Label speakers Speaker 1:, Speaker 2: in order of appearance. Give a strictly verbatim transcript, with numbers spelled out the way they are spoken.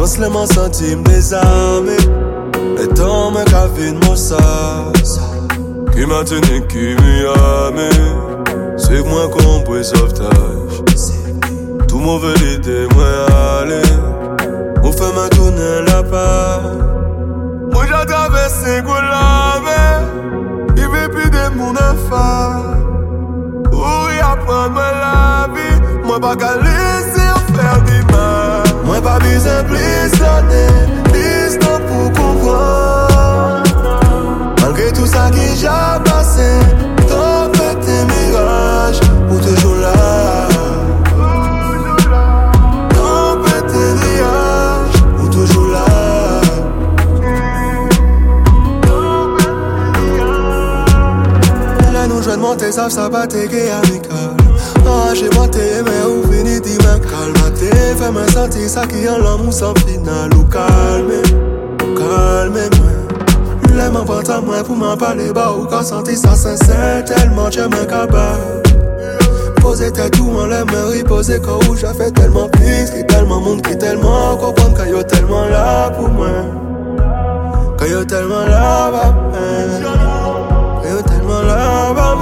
Speaker 1: pense les m'en senti désarmé. Et temps me cavine mon sas qui m'a tenu, qui m'a amé. Suive-moi compris sauvetage. Tout mauvais idée, moi aller. On fait ma tournée là-bas. Moi j'ai traversé la mer. Il veut plus de mon enfant. Oui, apprendre la vie. Moi pas qu'à laisser faire du mal. Moi pas besoin plus donner. Plus temps pour comprendre. Malgré tout ça qui j'ai passé. Tempête et mirage. Ou toujours là. Tempête et mirage. Ou toujours là. Là nous jouons de monter, ça ça va t'aider amical. Ah j'ai monté mais où fini dit me calme. Fais me sentir ça qui en l'amour sans final. Ou calme, calme moi. Les m'en portent à moi pour m'en parler bas. Ou quand sentir ça sincère tellement j'aime un cabas. Poser tête tout en l'air me reposer quand où j'ai fait tellement plus. Qui tellement monde qui tellement comprendre quand y'a tellement là pour moi. Quand y'a tellement là, bah, quand y'a tellement là, bah.